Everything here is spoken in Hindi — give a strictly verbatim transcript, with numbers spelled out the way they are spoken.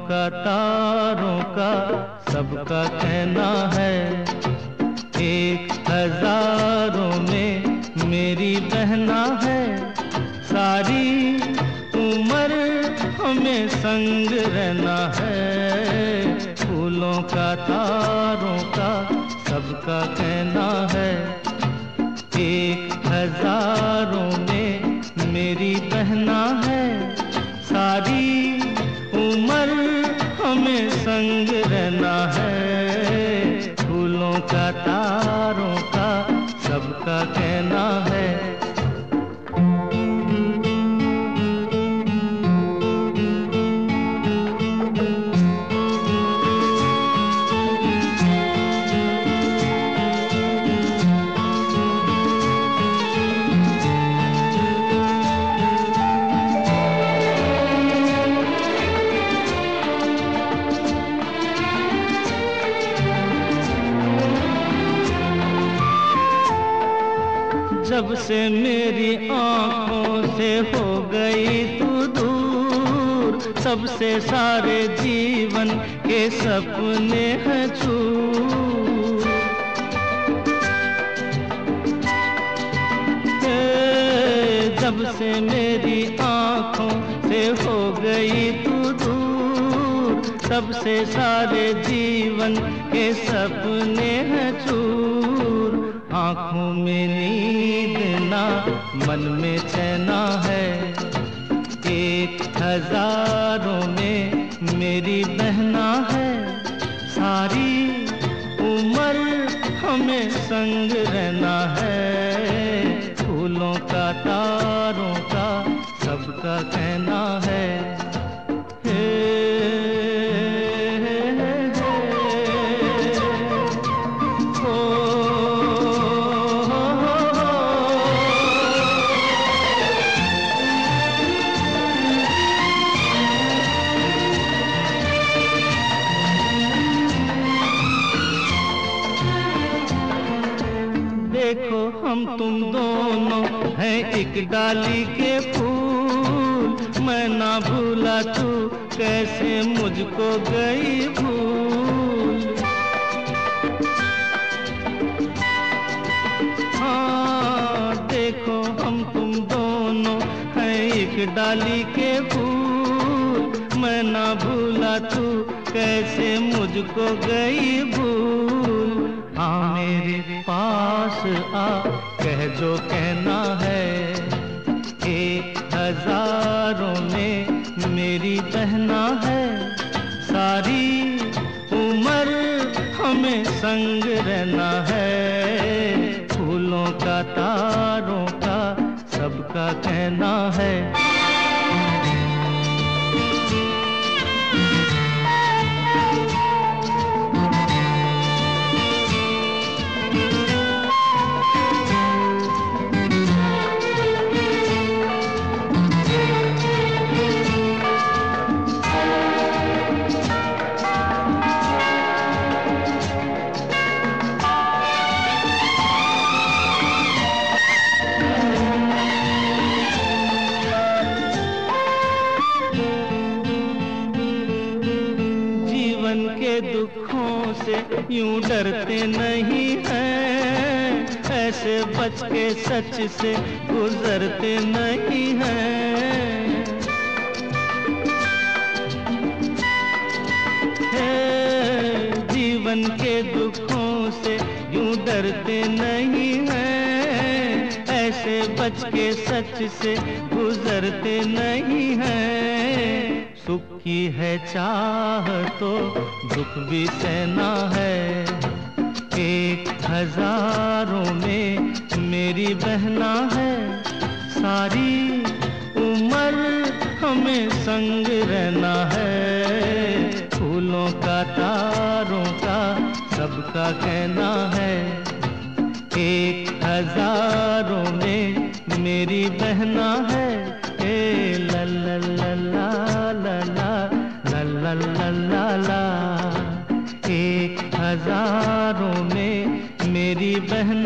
का तारों का सबका कहना है, एक हजारों में मेरी बहना है। सारी उम्र हमें संग रहना है, फूलों का तारों का सबका कहना है, एक हजारों में मेरी बहना है। सारी उम्र हमें संग रहना है, फूलों का तारों का सबका कहना है। जब से मेरी आँखों से हो गई तू दूर, तब से सारे जीवन के सपने हैं चूर। जब से मेरी आँखों से हो गई तू दूर, तब से सारे जीवन के सपने हैं चूर। आँखों में नींद ना मन में चैना है, एक हजारों में मेरी बहना है। सारी उम्र हमें संग रहना है, फूलों का तारों का सबका कहना है। देखो हम तुम दोनों हैं एक डाली के फूल, मैं ना भूला तू कैसे मुझको गई भूल। हाँ देखो हम तुम दोनों हैं एक डाली के फूल, मैं ना भूला तू कैसे मुझको गई भूल। हाँ मेरे पास आ कह जो कहना है, एक हजारों में मेरी बहना है। सारी उम्र हमें संग रहना है, फूलों का तारों का सबका कहना है। के दुखों से यूं डरते नहीं हैं, ऐसे बच के सच से गुजरते नहीं हैं। जीवन के दुखों से यूं डरते नहीं हैं, ऐसे बच के सच से गुजरते नहीं हैं। सुख की है चाह तो दुख भी सहना है, एक हजारों में मेरी बहना है। सारी उम्र हमें संग रहना है, फूलों का तारों का सबका कहना है, एक हजारों में मेरी बहना है। ए ला ला ला ला ला ला ला ला ला ला, एक हजारों में मेरी बहना